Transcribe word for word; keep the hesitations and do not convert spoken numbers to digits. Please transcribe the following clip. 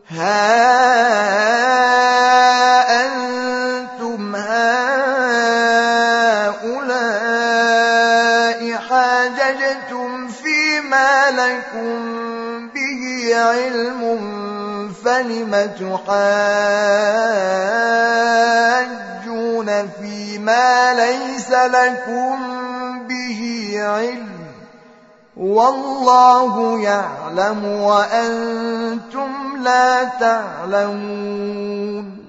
ها أنتم هؤلاء حاججتم فيما لكم به علم فلم تحاجون فيما ليس لكم به علم والله يعلم وأنتم لا تعلمون